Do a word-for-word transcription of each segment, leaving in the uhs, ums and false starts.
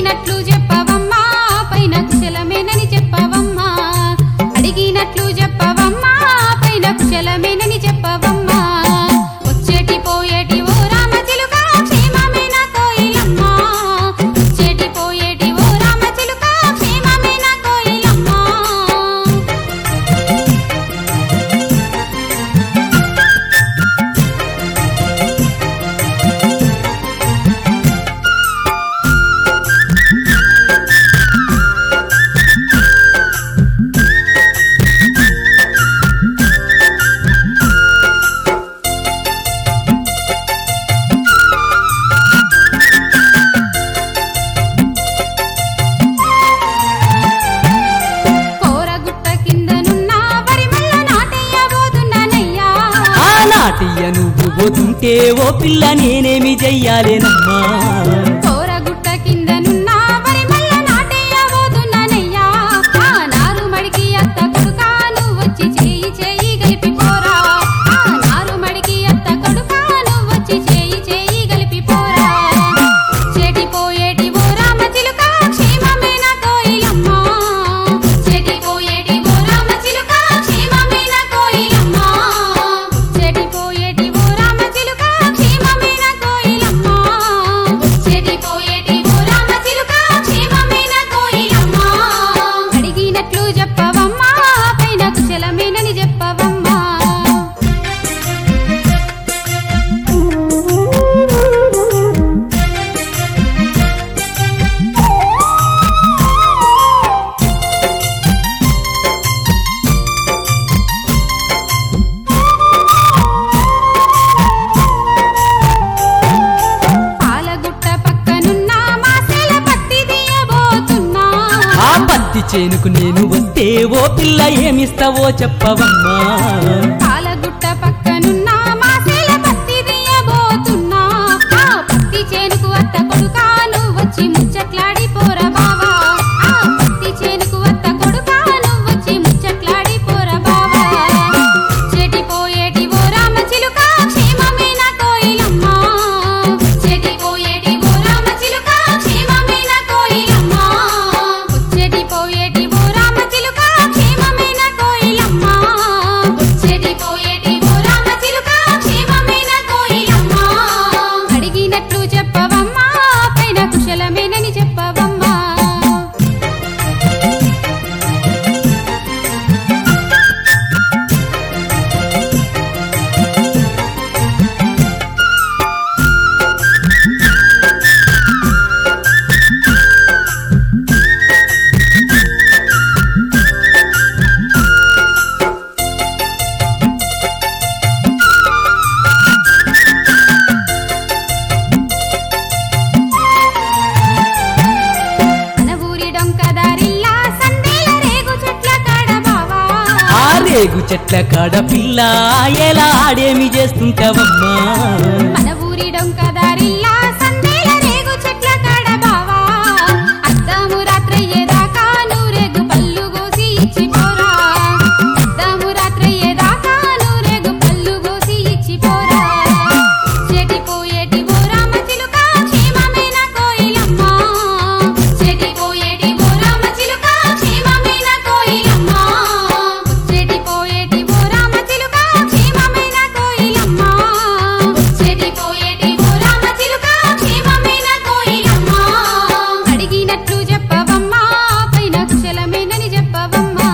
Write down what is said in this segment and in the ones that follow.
అడిగినట్లు చెప్పవమ్మా పైన కుశలమేనని చెప్పవమ్మా అడిగినట్లు చెప్పవమ్మా పైన కుశలమేనని చెప్పవమ్మా వచ్చేటి పోయేటి ఓ రామ చిలుక క్షేమమేనా కోయిలమ్మా వచ్చేటి పోయేటి ఓ రామ చిలుక క్షేమమేనా కోయిలమ్మా నాటియ నువ్వు పోతుంటే ఓ పిల్ల నేనేమి చెయ్యాలేనమ్మా కోరగుట్ట కిందనున్న వరిమల్ల నాటేయబోతున్నానయ్యా ఆ నారు మడికి అత్త కొడుకా నువ్వు వచ్చి చేయి చేయి గలిపి పోరా ఆ నారు మడికి అత్త కొడుకా నువ్వు వచ్చి చేయి చేయి గలిపి పోరా చెడి పోయేటి ఓ రామ చిలుక క్షేమమేనా కోయిలమ్మా చెడి పోయేటి ఓ రామ చిలుక క్షేమమేనా కోయిలమ్మా చెడి పోయేటి ఓ రామ చిలుక క్షేమమేనా కోయిలమ్మా చెడి పోయేటి ఓ రామ చిలుక క్షేమమేనా కోయిలమ్మా అడిగినట్లు చెప్పవమ్మా పైన కుశలమేనని చెప్పవమ్మా పాలగుట్ట పక్కనున్న మాసేల పత్తి తీయబోతున్నా ఆ పత్తి చేనుకు నేను వస్తే ఓ పిల్ల ఏమిస్తావో చెప్పవమ్మా పాలగుట్ట పక్కనున్న మాసేల పత్తి తీయబోతున్నా ఆ పత్తి చేనుకు అత్త కొడుకా నువ్వు వచ్చి ముచ్చట్లాడి పోరా బావా ఆ పత్తి చేనుకు అత్త కొడుకా నువ్వు వచ్చి ముచ్చట్లాడి పోరా బావా చెడి పోయేటి ఓ రామ చిలుక క్షేమమేనా కోయిలమ్మా చెడి పోయేటి ఓ రామ చిలుక క్షేమమేనా కోయిలమ్మా చెడి పోయేటి ఓ రామ చిలుక క్షేమమేనా కోయిలమ్మా చెడి పోయేటి ఓ రామ చిలుక క్షేమమేనా కోయిలమ్మా అడిగినట్లు చెప్పవమ్మా పైన కుశలమేనని చెప్పవమ్మా మన ఊరి డొంకదారిల్లా సందేల రేగు చెట్ల కాడ బావా ఆ రేగు చెట్ల కాడ పిల్ల ఎలా ఆడేమి చేస్తుంటావమ్మా మన ఊరి డొంకదారిల్లా సందేల రేగు చెట్ల కాడ బావా అద్దము రాత్రయ్యేదాకా నూరేగు పళ్ళు గోసి ఇచ్చి పోరా అద్దము రాత్రయ్యేదాకా నూరేగు పళ్ళు గోసి ఇచ్చి పోరా చెడి పోయేటి ఓ రామ చిలుక క్షేమమేనా కోయిలమ్మా చెడి పోయేటి ఓ రామ చిలుక క్షేమమేనా కోయిలమ్మా చెడి పోయేటి ఓ రామ చిలుక క్షేమమేనా కోయిలమ్మా చెడి పోయేటి ఓ రామ చిలుక క్షేమమేనా కోయిలమ్మా అడిగినట్లు చెప్పవమ్మా పైన కుశలమేనని చెప్పవమ్మా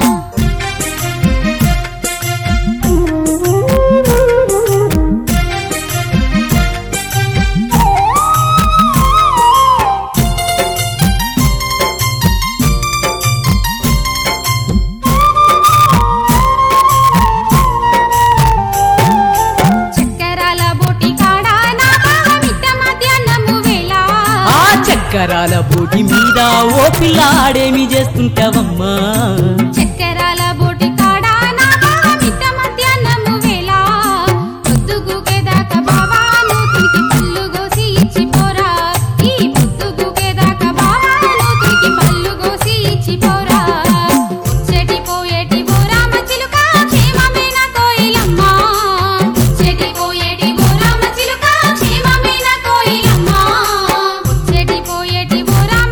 చక్కరాల బోటి కాడ నా బావ మిట్ట మధ్యాహ్నము వేళ ఆ చక్కరాల బోటి మీద ఓ పిల్ల ఆడేమి చేస్తుంటావమ్మా చక్కరాల బోటి కాడ నా బావ మిట్ట మధ్యాహ్నము వేళ పొద్దుగుకేదాకా బావా నూతునికి పళ్ళు గోసి ఇచ్చి పోరా ఈ పొద్దుగుకేదాకా బావా నూతునికి పళ్ళు గోసి ఇచ్చి పోరా చెడి పోయేటి ఓ రామ చిలుక క్షేమమేనా కోయిలమ్మా చెడి పోయేటి ఓ రామ చిలుక క్షేమమేనా కోయిలమ్మా చెడి పోయేటి ఓ రామ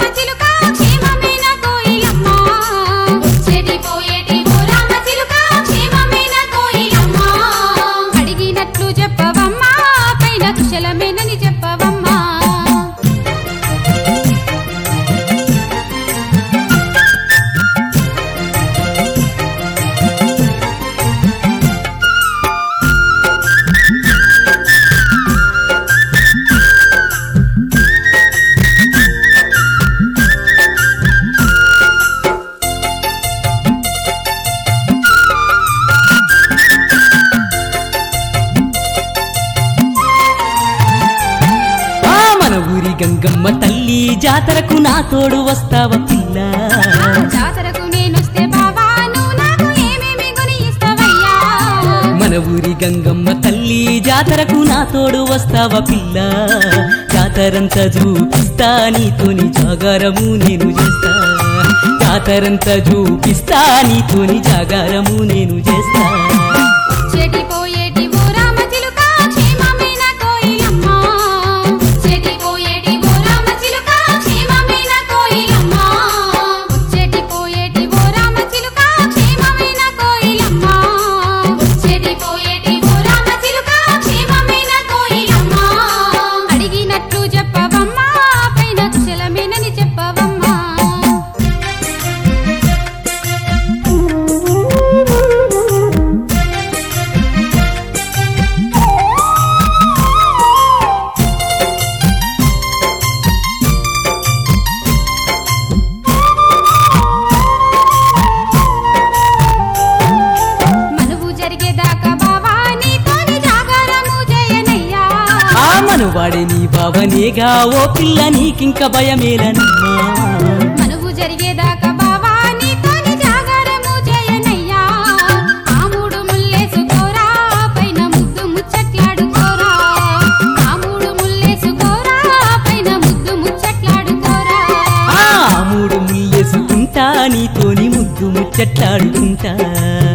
గంగమ్మ తల్లి జాతరకు నా తోడు వస్తావా పిల్ల ఆ జాతరకు నేనొస్తే బావా నువ్వు నాకు ఏమేమి కొని ఇస్తావయ్యా మన ఊరి గంగమ్మ తల్లి జాతరకు నా తోడు వస్తావా పిల్ల జాతరంతా చూపిస్తా నీతోని జాగారము నేను చేస్తా జాతరంతా చూపిస్తా నీతోని జాగారము నేను చేస్తా చెటి పోయేటి ఓ రామ చిలుక క్షేమమైన కోయిలమ్మ చెటి పోయేటి ఓ రామ చిలుక క్షేమమైన కోయిలమ్మ చెటి పోయేటి ఓ రామ చిలుక క్షేమమైన కోయిలమ్మ చెటి పోయేటి ఓ రామ చిలుక క్షేమమైన కోయిలమ్మ అడిగినట్లు చెప్పవమ్మా పైన కుశలమేనని చెప్పవమ్మా మనువు జరిగేదాకా బావా నీతోని జాగారము జయనయ్యా ఆ మనువాడే నీ బావనేగా ఓ పిల్ల నీకింక భయమేలనమ్మా మనువు జరిగేదాకా బావా నీతోని జాగారము జయనయ్యా ఆ మూడు ముల్లేసుకోరా పైన ముద్దు ముచ్చట్లాడుకోరా ఆ మూడు ముల్లేసుకోరా పైన ముద్దు ముచ్చట్లాడుకోరా ఆ మూడు ముళ్ళేసుకుంటా నీతోని ముద్దు ముచ్చట్లాడుకుంటా